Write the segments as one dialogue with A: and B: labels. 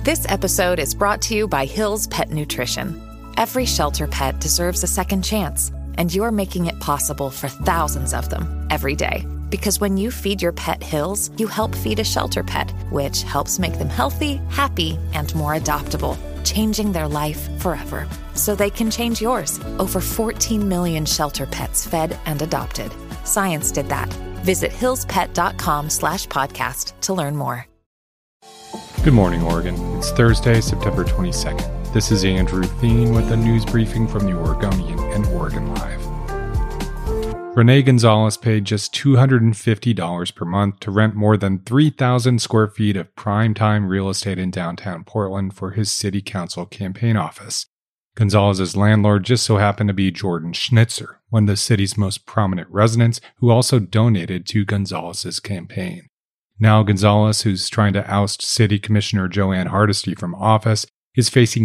A: This episode is brought to you by Hill's Pet Nutrition. Every shelter pet deserves a second chance, and you're making it possible for thousands of them every day. Because when you feed your pet Hill's, you help feed a shelter pet, which helps make them healthy, happy, and more adoptable, changing their life forever. So they can change yours. Over 14 million shelter pets fed and adopted. Science did that. Visit hillspet.com/podcast to learn more.
B: Good morning, Oregon. It's Thursday, September 22nd. This is Andrew Theen with a news briefing from the Oregonian and Oregon Live. Rene Gonzalez paid just $250 per month to rent more than 3,000 square feet of primetime real estate in downtown Portland for his city council campaign office. Gonzalez's landlord just so happened to be Jordan Schnitzer, one of the city's most prominent residents who also donated to Gonzalez's campaign. Now Gonzalez, who's trying to oust City Commissioner Joanne Hardesty from office, is facing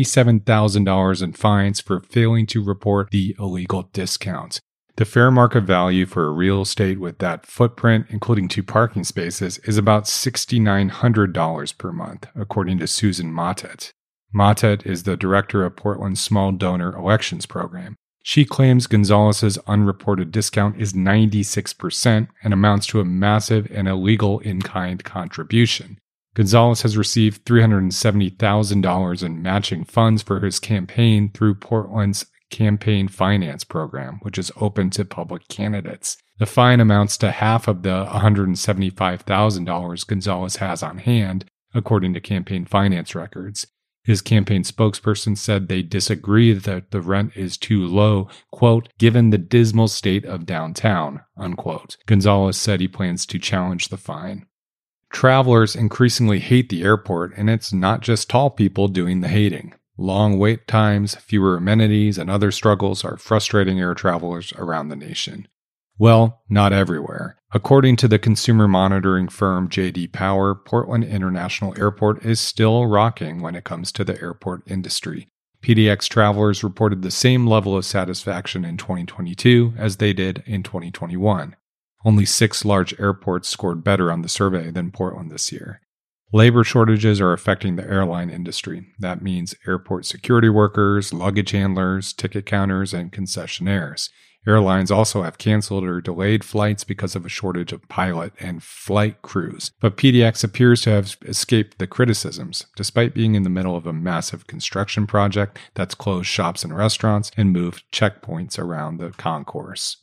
B: $77,000 in fines for failing to report the illegal discounts. The fair market value for a real estate with that footprint, including 2 parking spaces, is about $6,900 per month, according to Susan Mottet. Mottet is the director of Portland's Small Donor Elections Program. She claims Gonzalez's unreported discount is 96% and amounts to a massive and illegal in-kind contribution. Gonzalez has received $370,000 in matching funds for his campaign through Portland's Campaign Finance Program, which is open to public candidates. The fine amounts to half of the $175,000 Gonzalez has on hand, according to campaign finance records. His campaign spokesperson said they disagree that the rent is too low, quote, given the dismal state of downtown, unquote. Gonzalez said he plans to challenge the fine. Travelers increasingly hate the airport, and it's not just tall people doing the hating. Long wait times, fewer amenities, and other struggles are frustrating air travelers around the nation. Well, not everywhere. According to the consumer monitoring firm J.D. Power, Portland International Airport is still rocking when it comes to the airport industry. PDX travelers reported the same level of satisfaction in 2022 as they did in 2021. Only 6 large airports scored better on the survey than Portland this year. Labor shortages are affecting the airline industry. That means airport security workers, luggage handlers, ticket counters, and concessionaires. Airlines also have canceled or delayed flights because of a shortage of pilot and flight crews. But PDX appears to have escaped the criticisms, despite being in the middle of a massive construction project that's closed shops and restaurants and moved checkpoints around the concourse.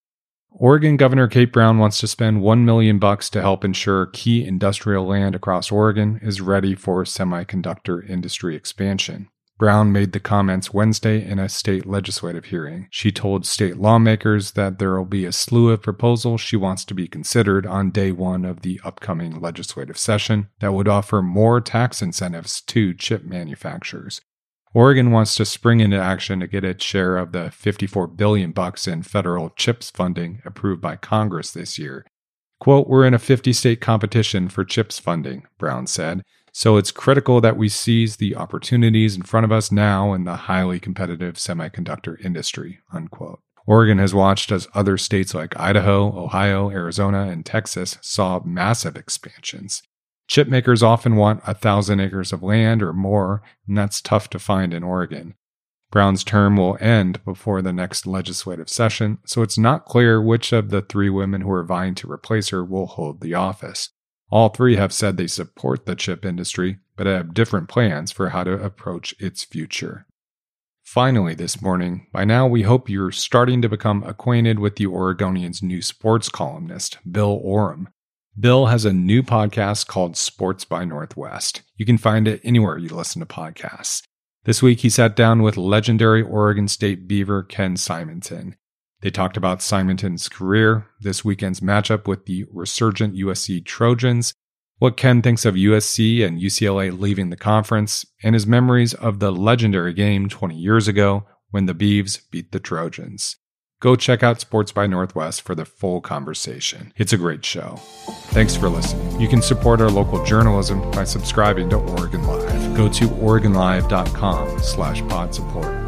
B: Oregon Governor Kate Brown wants to spend $1 million to help ensure key industrial land across Oregon is ready for semiconductor industry expansion. Brown made the comments Wednesday in a state legislative hearing. She told state lawmakers that there will be a slew of proposals she wants to be considered on day one of the upcoming legislative session that would offer more tax incentives to chip manufacturers. Oregon wants to spring into action to get its share of the $54 billion in federal CHIPS funding approved by Congress this year. Quote, "We're in a 50-state competition for CHIPS funding," Brown said. "So it's critical that we seize the opportunities in front of us now in the highly competitive semiconductor industry," unquote. Oregon has watched as other states like Idaho, Ohio, Arizona, and Texas saw massive expansions. Chip makers often want 1,000 acres of land or more, and that's tough to find in Oregon. Brown's term will end before the next legislative session, so it's not clear which of the 3 women who are vying to replace her will hold the office. All 3 have said they support the chip industry, but have different plans for how to approach its future. Finally this morning, by now we hope you're starting to become acquainted with the Oregonian's new sports columnist, Bill Oram. Bill has a new podcast called Sports by Northwest. You can find it anywhere you listen to podcasts. This week he sat down with legendary Oregon State Beaver Ken Simonton. They talked about Simonton's career, this weekend's matchup with the resurgent USC Trojans, what Ken thinks of USC and UCLA leaving the conference, and his memories of the legendary game 20 years ago when the Beavs beat the Trojans. Go check out Sports by Northwest for the full conversation. It's a great show. Thanks for listening. You can support our local journalism by subscribing to Oregon Live. Go to OregonLive.com/pod support.